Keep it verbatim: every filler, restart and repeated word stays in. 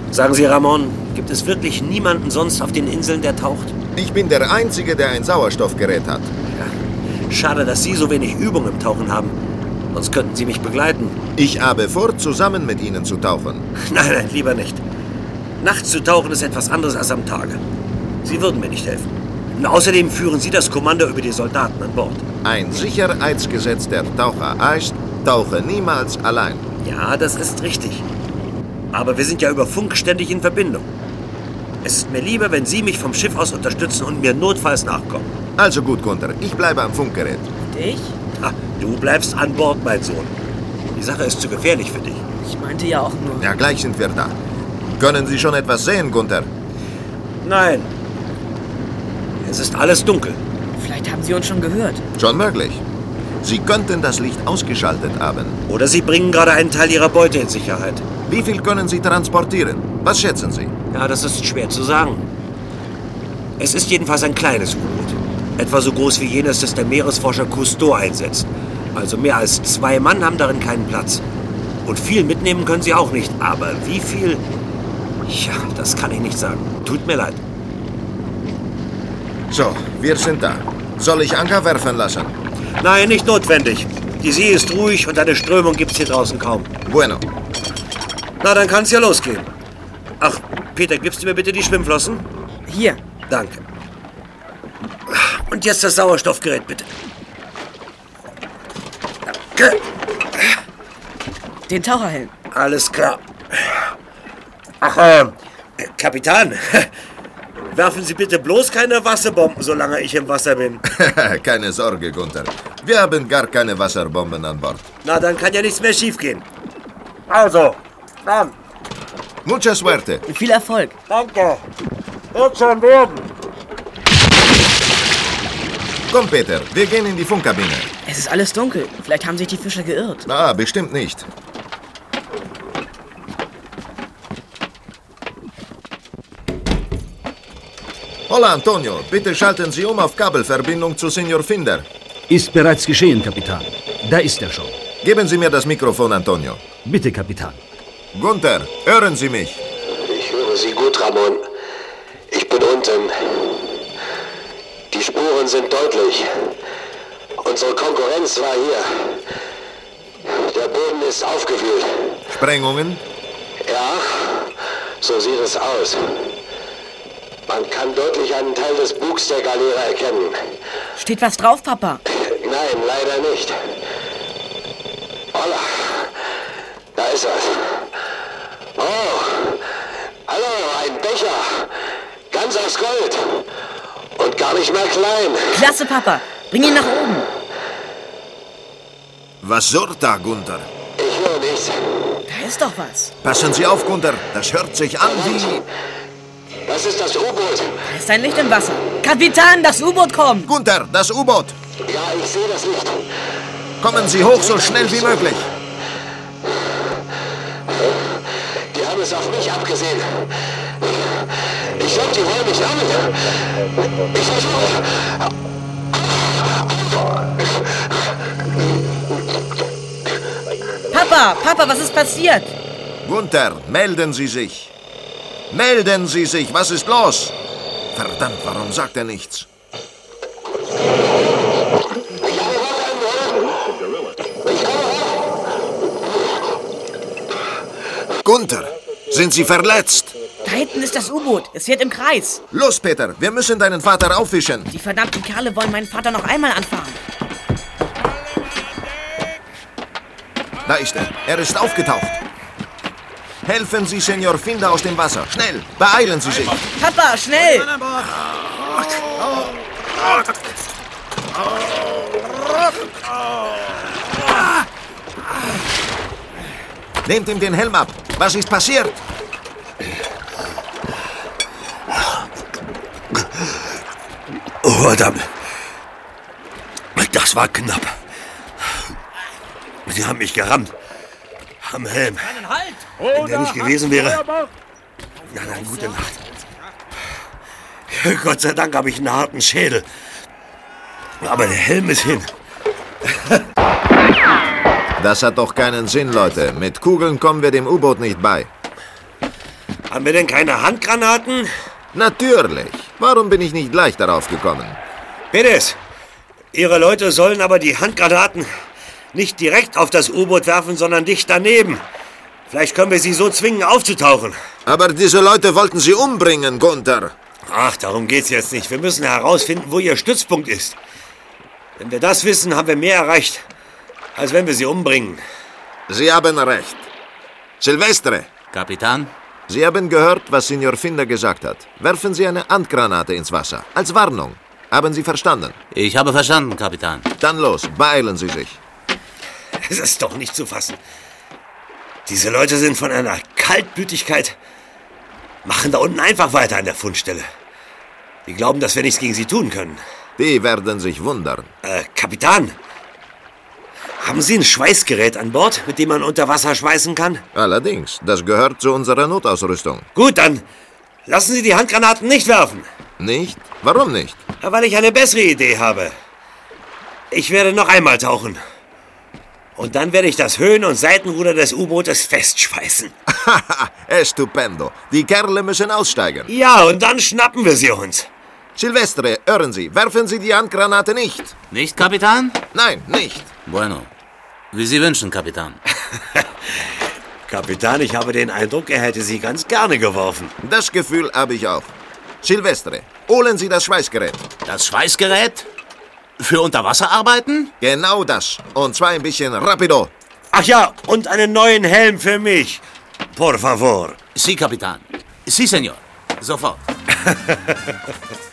Sagen Sie, Ramon, gibt es wirklich niemanden sonst auf den Inseln, der taucht? Ich bin der Einzige, der ein Sauerstoffgerät hat. Ja. Schade, dass Sie so wenig Übung im Tauchen haben. Sonst könnten Sie mich begleiten. Ich habe vor, zusammen mit Ihnen zu tauchen. Nein, nein, lieber nicht. Nachts zu tauchen ist etwas anderes als am Tage. Sie würden mir nicht helfen. Und außerdem führen Sie das Kommando über die Soldaten an Bord. Ein Sicherheitsgesetz der Taucher heißt, tauche niemals allein. Ja, das ist richtig. Aber wir sind ja über Funk ständig in Verbindung. Es ist mir lieber, wenn Sie mich vom Schiff aus unterstützen und mir notfalls nachkommen. Also gut, Gunther. Ich bleibe am Funkgerät. Und ich? Ha, du bleibst an Bord, mein Sohn. Die Sache ist zu gefährlich für dich. Ich meinte ja auch nur... Ja, gleich sind wir da. Können Sie schon etwas sehen, Gunther? Nein. Es ist alles dunkel. Vielleicht haben Sie uns schon gehört. Schon möglich. Sie könnten das Licht ausgeschaltet haben. Oder Sie bringen gerade einen Teil Ihrer Beute in Sicherheit. Wie viel können Sie transportieren? Was schätzen Sie? Ja, das ist schwer zu sagen. Es ist jedenfalls ein kleines U-Boot. Etwa so groß wie jenes, das der Meeresforscher Cousteau einsetzt. Also mehr als zwei Mann haben darin keinen Platz. Und viel mitnehmen können Sie auch nicht. Aber wie viel? Ja, das kann ich nicht sagen. Tut mir leid. So, wir sind da. Soll ich Anker werfen lassen? Nein, nicht notwendig. Die See ist ruhig und eine Strömung gibt's hier draußen kaum. Bueno. Na, dann kann's ja losgehen. Ach, Peter, gibst du mir bitte die Schwimmflossen? Hier. Danke. Und jetzt das Sauerstoffgerät, bitte. Danke. Den Taucherhelm. Alles klar. Ach, äh, Kapitän, werfen Sie bitte bloß keine Wasserbomben, solange ich im Wasser bin. Keine Sorge, Gunther. Wir haben gar keine Wasserbomben an Bord. Na, dann kann ja nichts mehr schiefgehen. Also, dann. Mucha suerte. Viel Erfolg. Danke. Wird schon werden. Komm, Peter, wir gehen in die Funkkabine. Es ist alles dunkel. Vielleicht haben sich die Fischer geirrt. Ah, bestimmt nicht. Hola, Antonio. Bitte schalten Sie um auf Kabelverbindung zu Senor Finder. Ist bereits geschehen, Kapitän. Da ist er schon. Geben Sie mir das Mikrofon, Antonio. Bitte, Kapitän. Gunther, hören Sie mich. Ich höre Sie gut, Ramon. Ich bin unten. Die Spuren sind deutlich. Unsere Konkurrenz war hier. Der Boden ist aufgewühlt. Sprengungen? Ja, so sieht es aus. Man kann deutlich einen Teil des Bugs der Galeere erkennen. Steht was drauf, Papa? Nein, leider nicht. Holla, da ist was. Oh, hallo, ein Becher. Ganz aus Gold. Und gar nicht mehr klein. Klasse, Papa. Bring ihn nach oben. Was surrt da, Gunther? Ich höre nichts. Da ist doch was. Passen Sie auf, Gunther. Das hört sich an wie... Das ist das U-Boot. Da ist ein Licht im Wasser. Kapitän, das U-Boot kommt. Gunther, das U-Boot. Ja, ich sehe das Licht. Kommen Sie hoch so schnell wie möglich. Die haben es auf mich abgesehen. Ich glaube, die wollen mich rammen. Ich versuche. Papa, Papa, was ist passiert? Gunther, melden Sie sich. Melden Sie sich. Was ist los? Verdammt, warum sagt er nichts? Gunther, sind Sie verletzt? Da hinten ist das U-Boot. Es fährt im Kreis. Los, Peter, wir müssen deinen Vater auffischen. Die verdammten Kerle wollen meinen Vater noch einmal anfahren. Da ist er. Er ist aufgetaucht. Helfen Sie Senor Finder aus dem Wasser. Schnell, beeilen Sie sich. Papa, schnell! Nehmt ihm den Helm ab. Was ist passiert? Oh, verdammt. Das war knapp. Sie haben mich gerammt. Am Helm. Wenn der nicht gewesen wäre... Na dann, gute Nacht. Gott sei Dank habe ich einen harten Schädel. Aber der Helm ist hin. Das hat doch keinen Sinn, Leute. Mit Kugeln kommen wir dem U-Boot nicht bei. Haben wir denn keine Handgranaten? Natürlich. Warum bin ich nicht gleich darauf gekommen? Peters, Ihre Leute sollen aber die Handgranaten nicht direkt auf das U-Boot werfen, sondern dicht daneben. Vielleicht können wir sie so zwingen, aufzutauchen. Aber diese Leute wollten Sie umbringen, Gunther. Ach, darum geht's jetzt nicht. Wir müssen herausfinden, wo Ihr Stützpunkt ist. Wenn wir das wissen, haben wir mehr erreicht, als wenn wir sie umbringen. Sie haben recht. Silvestre, Kapitän? Sie haben gehört, was Signor Finder gesagt hat. Werfen Sie eine Handgranate ins Wasser. Als Warnung. Haben Sie verstanden? Ich habe verstanden, Kapitän. Dann los, beeilen Sie sich. Es ist doch nicht zu fassen. Diese Leute sind von einer Kaltblütigkeit, machen da unten einfach weiter an der Fundstelle. Die glauben, dass wir nichts gegen sie tun können. Die werden sich wundern. Äh, Kapitän, haben Sie ein Schweißgerät an Bord, mit dem man unter Wasser schweißen kann? Allerdings, das gehört zu unserer Notausrüstung. Gut, dann lassen Sie die Handgranaten nicht werfen. Nicht? Warum nicht? Weil ich eine bessere Idee habe. Ich werde noch einmal tauchen. Und dann werde ich das Höhen- und Seitenruder des U-Bootes festschweißen. Haha, estupendo. Die Kerle müssen aussteigen. Ja, und dann schnappen wir sie uns. Silvestre, hören Sie, werfen Sie die Handgranate nicht. Nicht, Kapitän? Nein, nicht. Bueno. Wie Sie wünschen, Kapitän. Kapitän, ich habe den Eindruck, er hätte sie ganz gerne geworfen. Das Gefühl habe ich auch. Silvestre, holen Sie das Schweißgerät. Das Schweißgerät? Für Unterwasserarbeiten? Genau das. Und zwar ein bisschen rapido. Ach ja, und einen neuen Helm für mich. Por favor. Sí, Kapitän. Sí, Senor. Sofort.